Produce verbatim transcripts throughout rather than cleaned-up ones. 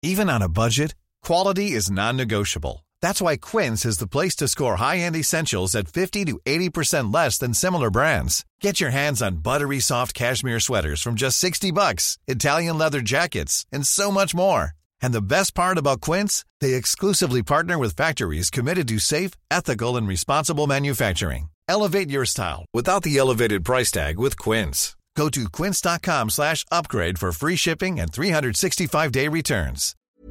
Even on a budget, quality is non-negotiable. That's why Quince is the place to score high-end essentials at fifty to eighty percent less than similar brands. Get your hands on buttery soft cashmere sweaters from just sixty bucks, Italian leather jackets, and so much more. And the best part about Quince, they exclusively partner with factories committed to safe, ethical, and responsible manufacturing. Elevate your style without the elevated price tag with Quince. Go to quince.com slash upgrade for free shipping and three sixty-five day returns.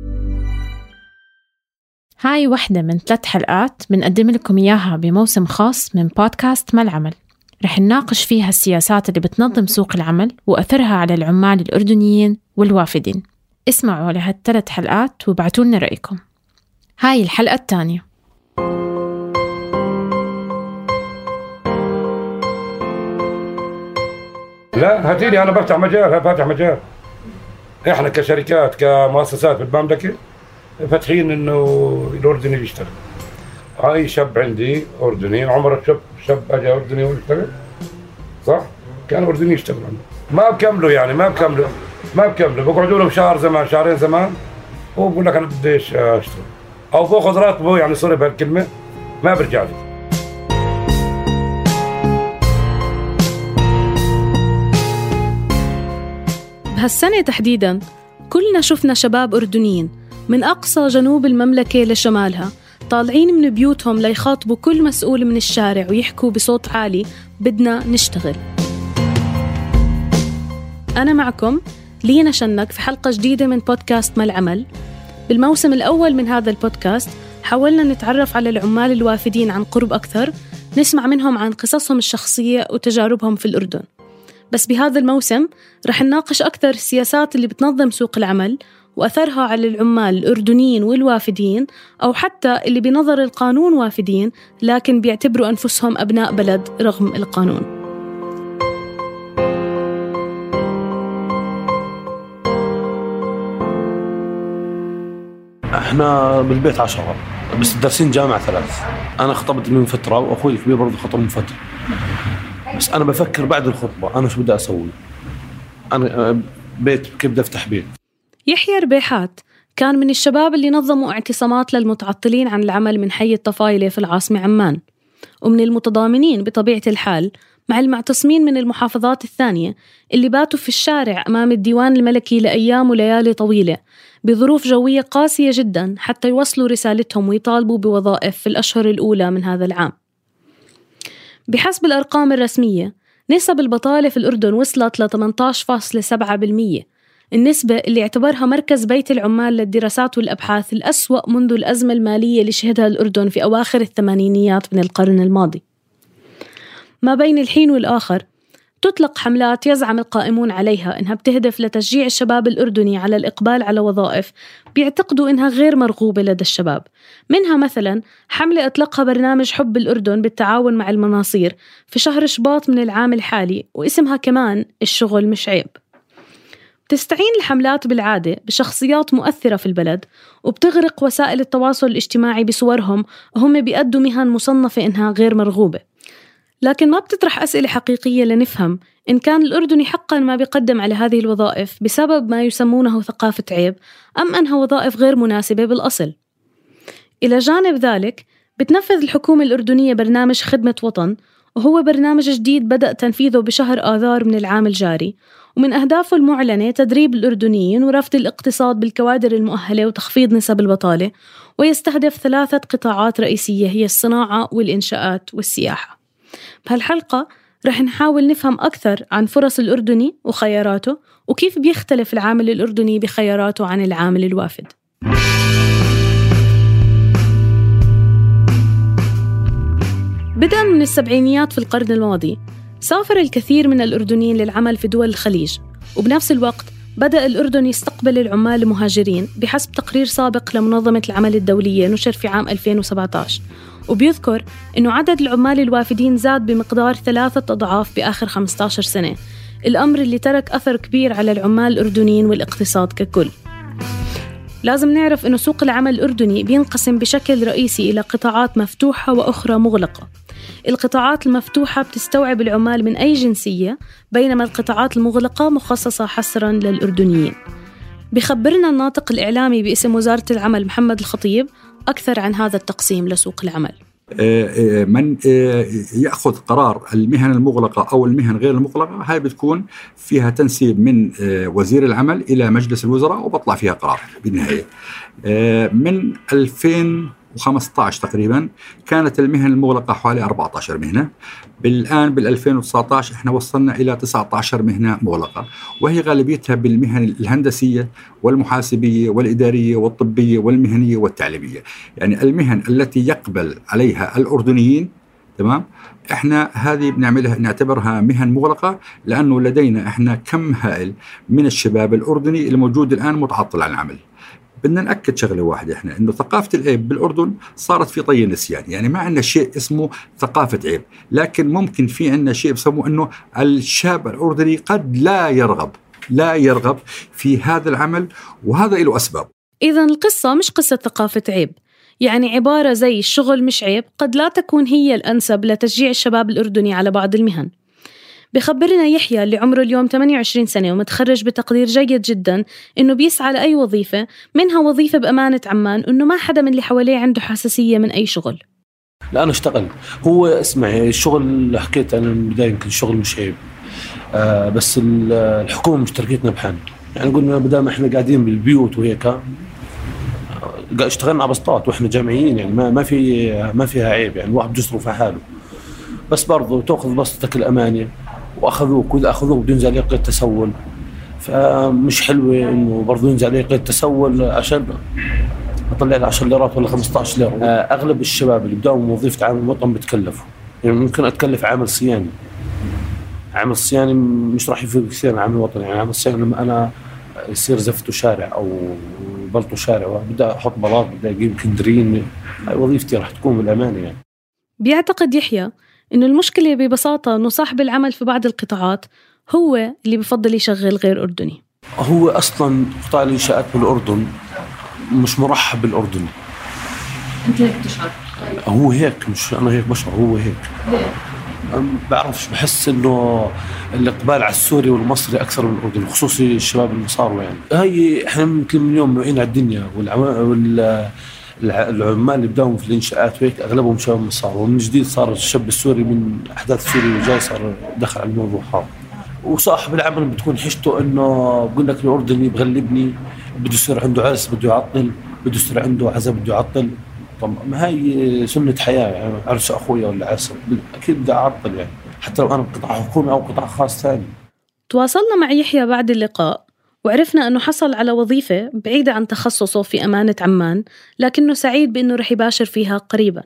هاي واحدة من ثلاث حلقات بنقدم لكم إياها بموسم خاص من بودكاست ما العمل. رح نناقش فيها السياسات اللي بتنظم سوق العمل وأثرها على العمال الأردنيين والوافدين. اسمعوا لهالثلاث حلقات وابعتوا لنا رأيكم. هاي الحلقة الثانية. لا هاتيلي أنا بفتح مجال، فاتح مجال. إحنا كشركات كمؤسسات بالمملكة فاتحين إنه الأردني يشتغل. هاي شاب عندي أردني عمره شاب شاب أجا أردني ويشتغل، صح؟ كان أردني يشتغل عنده. ما بكملوا يعني ما بكملوا ما بكملوا بقعدوا لهم شهر زمان شهرين زمان وبقول لك أنا بديش أشتغل أو باخذ راتبه يعني صرف بهالكلمة ما برجع لي. بهالسنة تحديداً كلنا شفنا شباب أردنيين من أقصى جنوب المملكة لشمالها طالعين من بيوتهم ليخاطبوا كل مسؤول من الشارع ويحكوا بصوت عالي بدنا نشتغل. أنا معكم لينا شنك في حلقة جديدة من بودكاست ما العمل. بالموسم الأول من هذا البودكاست حاولنا نتعرف على العمال الوافدين عن قرب أكثر، نسمع منهم عن قصصهم الشخصية وتجاربهم في الأردن. بس بهذا الموسم رح نناقش أكثر السياسات اللي بتنظم سوق العمل وأثرها على العمال الأردنيين والوافدين، أو حتى اللي بنظر القانون وافدين لكن بيعتبروا أنفسهم أبناء بلد رغم القانون. احنا بالبيت عشرة بس دارسين جامعة ثلاث. أنا خطبت من فترة وأخوي الكبير برضه خطب من فترة، بس أنا بفكر بعد الخطبة أنا شو بدي أسوي. أنا بيت كيف بدي أفتح بيت. يحيى ربيحات كان من الشباب اللي نظموا اعتصامات للمتعطلين عن العمل من حي الطفايلة في العاصمة عمان، ومن المتضامنين بطبيعة الحال مع المعتصمين من المحافظات الثانية اللي باتوا في الشارع أمام الديوان الملكي لأيام وليالي طويلة بظروف جوية قاسية جدا حتى يوصلوا رسالتهم ويطالبوا بوظائف في الأشهر الأولى من هذا العام. بحسب الأرقام الرسمية نسب البطالة في الأردن وصلت ل ثمانية عشر فاصلة سبعة بالمية، النسبة اللي اعتبرها مركز بيت العمال للدراسات والأبحاث الأسوأ منذ الأزمة المالية اللي شهدها الأردن في أواخر الثمانينيات من القرن الماضي. ما بين الحين والآخر تطلق حملات يزعم القائمون عليها إنها بتهدف لتشجيع الشباب الأردني على الإقبال على وظائف بيعتقدوا إنها غير مرغوبة لدى الشباب. منها مثلا حملة أطلقها برنامج حب الأردن بالتعاون مع المناصير في شهر شباط من العام الحالي، واسمها كمان الشغل مش عيب. تستعين الحملات بالعادة بشخصيات مؤثرة في البلد وبتغرق وسائل التواصل الاجتماعي بصورهم وهم بيأدوا مهن مصنفة إنها غير مرغوبة، لكن ما بتطرح أسئلة حقيقية لنفهم إن كان الأردني حقا ما بيقدم على هذه الوظائف بسبب ما يسمونه ثقافة عيب أم أنها وظائف غير مناسبة بالأصل. إلى جانب ذلك بتنفذ الحكومة الأردنية برنامج خدمة وطن، وهو برنامج جديد بدأ تنفيذه بشهر آذار من العام الجاري، ومن أهدافه المعلنة تدريب الأردنيين ورفض الاقتصاد بالكوادر المؤهلة وتخفيض نسب البطالة، ويستهدف ثلاثة قطاعات رئيسية هي الصناعة والإنشاءات والسياحة. بهالحلقة رح نحاول نفهم أكثر عن فرص الأردني وخياراته وكيف بيختلف العامل الأردني بخياراته عن العامل الوافد. بدءاً من السبعينيات في القرن الماضي سافر الكثير من الأردنيين للعمل في دول الخليج، وبنفس الوقت بدأ الأردن يستقبل العمال المهاجرين بحسب تقرير سابق لمنظمة العمل الدولية نشر في عام ألفين وسبعة عشر، وبيذكر أنه عدد العمال الوافدين زاد بمقدار ثلاثة أضعاف بآخر خمسة عشر سنة، الأمر اللي ترك أثر كبير على العمال الأردنيين والاقتصاد ككل. لازم نعرف أنه سوق العمل الأردني بينقسم بشكل رئيسي إلى قطاعات مفتوحة وأخرى مغلقة. القطاعات المفتوحة بتستوعب العمال من أي جنسية، بينما القطاعات المغلقة مخصصة حصراً للأردنيين. بخبرنا الناطق الإعلامي باسم وزارة العمل محمد الخطيب أكثر عن هذا التقسيم لسوق العمل. من يأخذ قرار المهن المغلقة أو المهن غير المغلقة هاي بتكون فيها تنسيب من وزير العمل إلى مجلس الوزراء وبطلع فيها قرار بالنهاية. من ألفين وخمسة عشر تقريبا كانت المهن المغلقة حوالي أربعة عشر مهنة، بالآن بالألفين وتسعة عشر إحنا وصلنا إلى تسعة عشر مهنة مغلقة، وهي غالبيتها بالمهن الهندسية والمحاسبية والإدارية والطبية والمهنية والتعليمية. يعني المهن التي يقبل عليها الأردنيين تمام إحنا هذه بنعملها نعتبرها مهن مغلقة، لأنه لدينا إحنا كم هائل من الشباب الأردني الموجود الآن متعطل عن العمل. بدنا نأكد شغلة واحدة إحنا إنه ثقافة العيب بالأردن صارت في طي النسيان، يعني ما عندنا شيء اسمه ثقافة عيب، لكن ممكن في عندنا شيء بسموه إنه الشاب الأردني قد لا يرغب لا يرغب في هذا العمل، وهذا له أسباب. إذن القصة مش قصة ثقافة عيب، يعني عبارة زي الشغل مش عيب قد لا تكون هي الأنسب لتشجيع الشباب الأردني على بعض المهن. بخبرنا يحيى اللي عمره اليوم ثمانية وعشرين سنة ومتخرج بتقدير جيد جدا إنه بيسعى لأي وظيفة، منها وظيفة بأمانة عمان، إنه ما حدا من اللي حواليه عنده حساسية من أي شغل. لا أنا اشتغل، هو اسمعي الشغل اللي حكيت أنا من البداية يمكن الشغل مش عيب، آه بس الحكومة مش تركتنا بحال، يعني قلنا بدل ما إحنا قاعدين بالبيوت وهيك اشتغلنا على بسطات وإحنا جامعيين، يعني ما ما في ما فيها عيب، يعني الواحد بيصرف على حاله، بس برضو تأخذ بسطتك الأمانية وأخذوك، وإذا أخذوك بدون ينزل عليك قيد تسول، فمش حلوة إنه برضو ينزل عليك قيد تسول عشان أطلع لي عشر ليرات ولا خمسة عشر ليرة. أغلب الشباب اللي بدأوا من وظيفة عامل وطن بتكلفوا، يعني ممكن أتكلف عامل صياني، عامل صياني مش راح يفيد كثير عامل وطني، يعني عامل صياني لما أنا يصير زفته شارع أو بلطو شارع وبدأ أحط بلاط بدأ أجيب كندرين، هاي وظيفتي راح تكون بالأمانة. يعني بيعتقد يحيى إنه المشكلة ببساطة إنه صاحب العمل في بعض القطاعات هو اللي بفضل يشغل غير أردني. هو أصلاً قطاع الإنشاءات بالأردن مش مرحب بالأردن. أنت هيك بتشعر؟ هو هيك، مش أنا هيك بشعر، هو هيك. بعرفش، بحس إنه الإقبال على السوري والمصري أكثر من الأردن، خصوصي الشباب اللي صاروا. يعني هاي إحنا ممكن من يوم نوعين على الدنيا، والعمال العمال اللي بداوم في الإنشاءات وهيك أغلبهم شباب مصار، ومن جديد صار الشاب السوري من أحداث سوريا جاي صار دخل على الموضوع هذا. وصاحب العمل بتكون حشته إنه بقول لك الأردني بغلبني، بده يصير عنده عرس بده يعطل، بده يصير عنده عزاء بده يعطل. طب ما هي سنة حياة، يعني عرس أخويا ولا عرس أكيد بدي أعطل، يعني حتى لو أنا قطاع حكومي أو قطاع خاص ثاني. تواصلنا مع يحيى بعد اللقاء وعرفنا أنه حصل على وظيفة بعيدة عن تخصصه في أمانة عمان، لكنه سعيد بأنه رح يباشر فيها قريبا.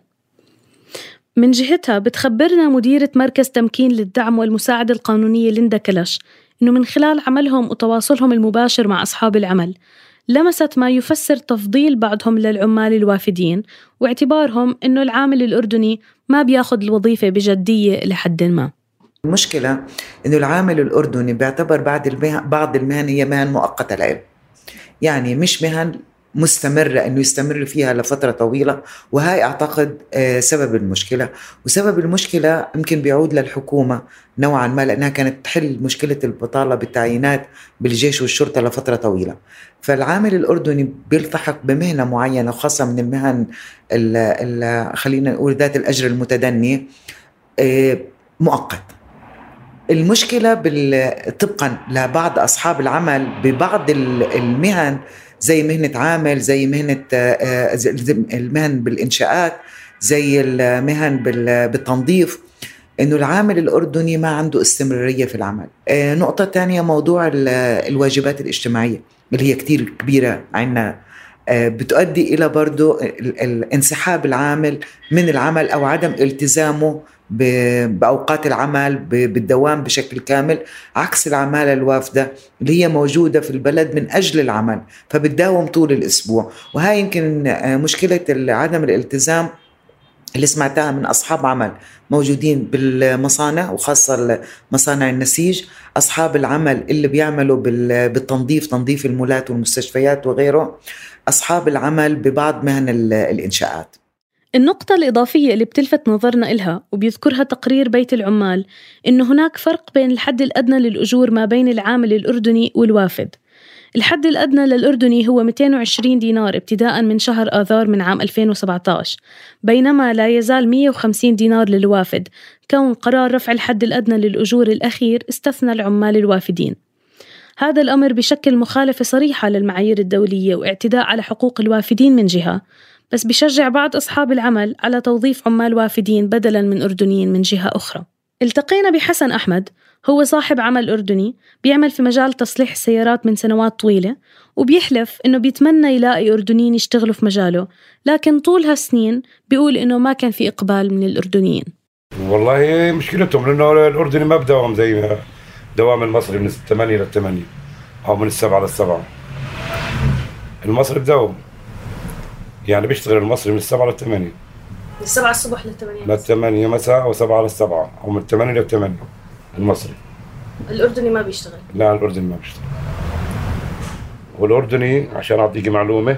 من جهتها بتخبرنا مديرة مركز تمكين للدعم والمساعدة القانونية ليندا كلش أنه من خلال عملهم وتواصلهم المباشر مع أصحاب العمل لمست ما يفسر تفضيل بعضهم للعمال الوافدين، واعتبارهم أنه العامل الأردني ما بياخد الوظيفة بجدية لحد ما. المشكلة إنه العامل الأردني بيعتبر بعض المهن بعض المهن هي مهن مؤقتة العيب، يعني مش مهن مستمرة إنه يستمر فيها لفترة طويلة، وهاي أعتقد سبب المشكلة. وسبب المشكلة يمكن بيعود للحكومة نوعا ما، لأنها كانت تحل مشكلة البطالة بالتعيينات بالجيش والشرطة لفترة طويلة. فالعامل الأردني بيلتحق بمهنة معينة خاصة من المهن خلينا نقول ذات الأجر المتدني مؤقت. المشكلة طبقا لبعض أصحاب العمل ببعض المهن زي مهنة عامل، زي مهنة المهن بالإنشاءات، زي المهن بالتنظيف، إنه العامل الأردني ما عنده استمرارية في العمل. نقطة تانية موضوع الواجبات الاجتماعية اللي هي كتير كبيرة عنا، بتؤدي إلى برضو الانسحاب العامل من العمل أو عدم التزامه بأوقات العمل بالدوام بشكل كامل، عكس العمالة الوافدة اللي هي موجودة في البلد من أجل العمل فبتداوم طول الأسبوع. وهاي يمكن مشكلة عدم الالتزام اللي سمعتها من أصحاب عمل موجودين بالمصانع وخاصة مصانع النسيج، أصحاب العمل اللي بيعملوا بالتنظيف، تنظيف المولات والمستشفيات وغيره، أصحاب العمل ببعض مهن الإنشاءات. النقطة الإضافية اللي بتلفت نظرنا إلها وبيذكرها تقرير بيت العمال إنه هناك فرق بين الحد الأدنى للأجور ما بين العامل الأردني والوافد. الحد الأدنى للأردني هو مئتين وعشرين دينار ابتداء من شهر آذار من عام ألفين وسبعة عشر، بينما لا يزال مئة وخمسين دينار للوافد، كون قرار رفع الحد الأدنى للأجور الأخير استثنى العمال الوافدين. هذا الأمر بشكل مخالفة صريحة للمعايير الدولية واعتداء على حقوق الوافدين من جهة، بس بشجع بعض أصحاب العمل على توظيف عمال وافدين بدلاً من أردنيين من جهة أخرى. التقينا بحسن أحمد، هو صاحب عمل أردني بيعمل في مجال تصليح السيارات من سنوات طويلة، وبيحلف إنه بيتمنى يلاقي أردنيين يشتغلوا في مجاله، لكن طول هالسنين بيقول إنه ما كان في إقبال من الأردنيين. والله مشكلتهم لأنه الأردني ما بدوام زي دوام المصري من الثمانية للثمانية أو من السبعة للسبعة. المصري بدوام يعني بيشتغل المصري من السبعة للثمانية، من السبعة الصبح للثمانية للثمانية مساء، أو سبعة للسبعة، أو من الثمانية للثمانية. المصري الأردني ما بيشتغل. لا الأردني ما بيشتغل. والأردني عشان أعطيك معلومة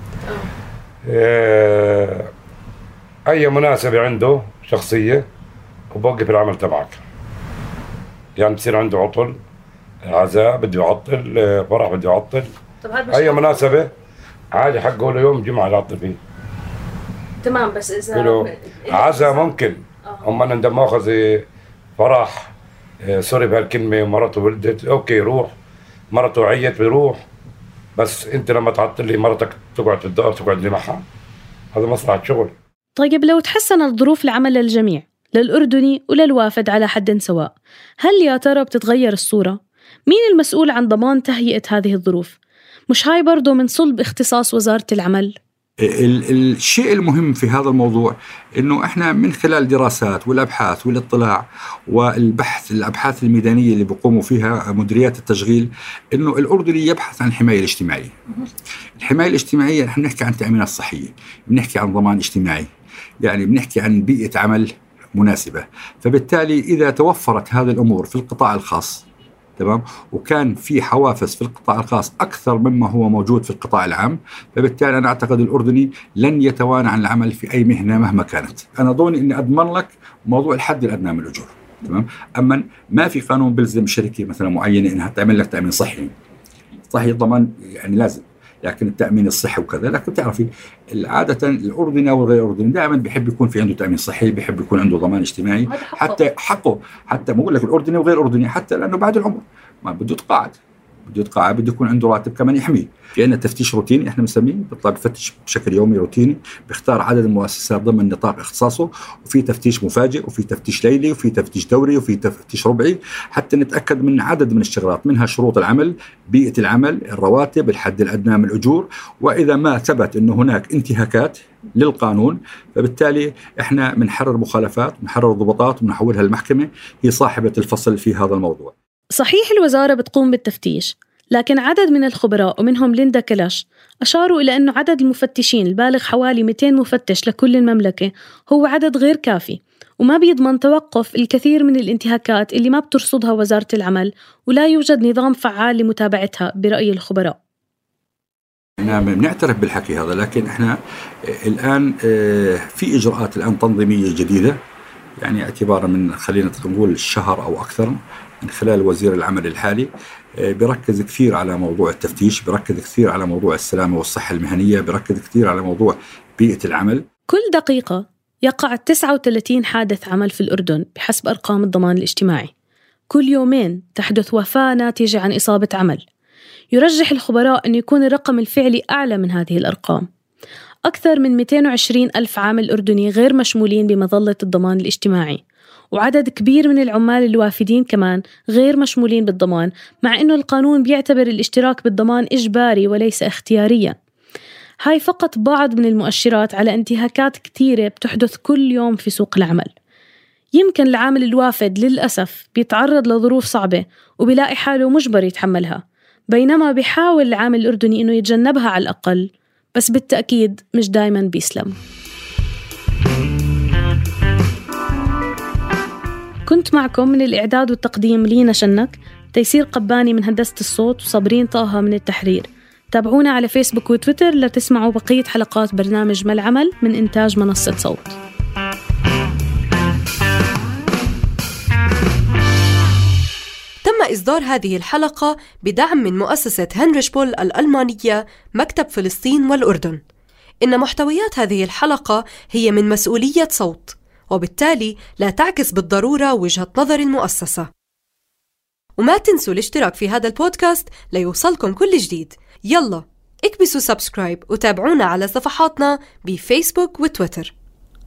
آه. أي مناسبة عنده شخصية وبوقف العمل تبعك، يعني بصير عنده عطل، عزاء بده يعطل، فرح بده يعطل، أي مناسبة عادي حقه له يوم جمعة يعطل فيه. تمام، بس إذا عزاء ممكن هم أنا عندما أخذ فرح آه سوري بهالكلمة ومرته ولدت، أوكي روح، مرته عيت بيروح، بس أنت لما تعطل لي مرتك تقعد في الدار تقعد لي معها، هذا مصلحة شغل. طيب لو تحسنت ظروف العمل للجميع، للأردني وللوافد على حد سواء، هل يا ترى بتتغير الصورة؟ مين المسؤول عن ضمان تهيئة هذه الظروف؟ مش هاي برضو من صلب اختصاص وزارة العمل؟ الشيء المهم في هذا الموضوع إنه إحنا من خلال دراسات والأبحاث والاطلاع والبحث، الأبحاث الميدانية اللي بيقوموا فيها مديريات التشغيل، إنه الأردني يبحث عن الحماية الاجتماعية. الحماية الاجتماعية نحن بنحكي عن تأمينات صحية، بنحكي عن ضمان اجتماعي، يعني بنحكي عن بيئة عمل مناسبة. فبالتالي إذا توفرت هذه الأمور في القطاع الخاص تمام، وكان في حوافز في القطاع الخاص أكثر مما هو موجود في القطاع العام، فبالتالي أنا أعتقد الأردني لن يتوانى عن العمل في أي مهنة مهما كانت. أنا ضوني إني أضمن لك موضوع الحد الأدنى من الأجور تمام. أما ما في قانون بلزم شركة مثلا معينة إنها تعمل لك تأمين صحي، صحي ضمان يعني لازم، لكن التأمين الصحي وكذا. لكن بتعرفي عادة الأردني أو الغير أردني دائما بيحب يكون في عنده تأمين صحي، بيحب يكون عنده ضمان اجتماعي، حتى حقه، حتى ما أقول لك الأردني وغير أردني، حتى لأنه بعد العمر ما بده يتقاعد، بده يتقاعد بده يكون عنده راتب كمان يحميه. في عندنا تفتيش روتيني احنا بنسميه، بيطلع بفتش بشكل يومي روتيني، بيختار عدد المؤسسات ضمن نطاق اختصاصه، وفي تفتيش مفاجئ وفي تفتيش ليلي وفي تفتيش دوري وفي تفتيش ربعي، حتى نتأكد من عدد من الشغلات، منها شروط العمل، بيئة العمل، الرواتب، الحد الأدنى من الأجور. وإذا ما ثبت أنه هناك انتهاكات للقانون فبالتالي احنا بنحرر مخالفات، بنحرر ضبطات وبنحولها للمحكمة، هي صاحبة الفصل في هذا الموضوع. صحيح الوزارة بتقوم بالتفتيش، لكن عدد من الخبراء ومنهم ليندا كلاش أشاروا إلى أنه عدد المفتشين البالغ حوالي مئتين مفتش لكل المملكة هو عدد غير كافي، وما بيضمن توقف الكثير من الانتهاكات اللي ما بترصدها وزارة العمل، ولا يوجد نظام فعال لمتابعتها برأي الخبراء. نعم بنعترف بالحكي هذا، لكن احنا الآن في إجراءات الآن تنظيمية جديدة، يعني اعتبارا من خلينا نقول شهر أو أكثر، من خلال وزير العمل الحالي بركز كثير على موضوع التفتيش، بركز كثير على موضوع السلامة والصحة المهنية، بركز كثير على موضوع بيئة العمل. كل دقيقة يقع تسعة وثلاثين حادث عمل في الأردن بحسب أرقام الضمان الاجتماعي. كل يومين تحدث وفاة ناتجة عن إصابة عمل. يرجح الخبراء أن يكون الرقم الفعلي أعلى من هذه الأرقام. أكثر من مئتين وعشرين ألف عامل أردني غير مشمولين بمظلة الضمان الاجتماعي، وعدد كبير من العمال الوافدين كمان غير مشمولين بالضمان، مع أنه القانون بيعتبر الاشتراك بالضمان إجباري وليس اختياريا. هاي فقط بعض من المؤشرات على انتهاكات كثيرة بتحدث كل يوم في سوق العمل. يمكن العامل الوافد للأسف بيتعرض لظروف صعبة وبيلاقي حاله مجبر يتحملها، بينما بيحاول العامل الأردني أنه يتجنبها على الأقل، بس بالتأكيد مش دايما بيسلم. كنت معكم من الإعداد والتقديم لينا شنك، تيسير قباني من هندسة الصوت، وصابرين طه من التحرير. تابعونا على فيسبوك وتويتر لتسمعوا بقية حلقات برنامج ما العمل من إنتاج منصة صوت. تم إصدار هذه الحلقة بدعم من مؤسسة هنريش بول الألمانية مكتب فلسطين والأردن. إن محتويات هذه الحلقة هي من مسؤولية صوت، وبالتالي لا تعكس بالضرورة وجهة نظر المؤسسة. وما تنسوا الاشتراك في هذا البودكاست ليوصلكم كل جديد. يلا اكبسوا سبسكرايب وتابعونا على صفحاتنا بفيسبوك وتويتر.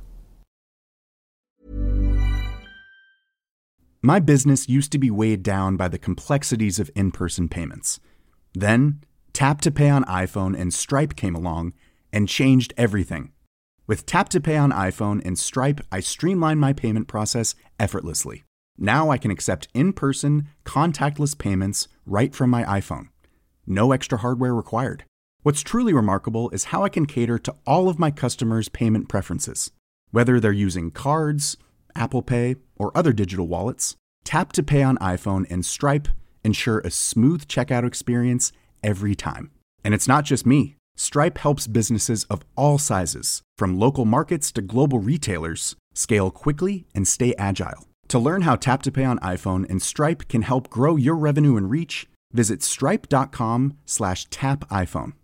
My business used to be weighed down by the complexities of in-person payments. Then, Tap to Pay on iPhone and Stripe came along and changed everything. With Tap to Pay on iPhone and Stripe, I streamlined my payment process effortlessly. Now I can accept in-person, contactless payments right from my iPhone. No extra hardware required. What's truly remarkable is how I can cater to all of my customers' payment preferences. Whether they're using cards, Apple Pay, or other digital wallets, Tap to Pay on iPhone and Stripe ensure a smooth checkout experience every time. And it's not just me. Stripe helps businesses of all sizes, from local markets to global retailers, scale quickly and stay agile. To learn how Tap to Pay on iPhone and Stripe can help grow your revenue and reach, visit stripe.com slash tap iPhone.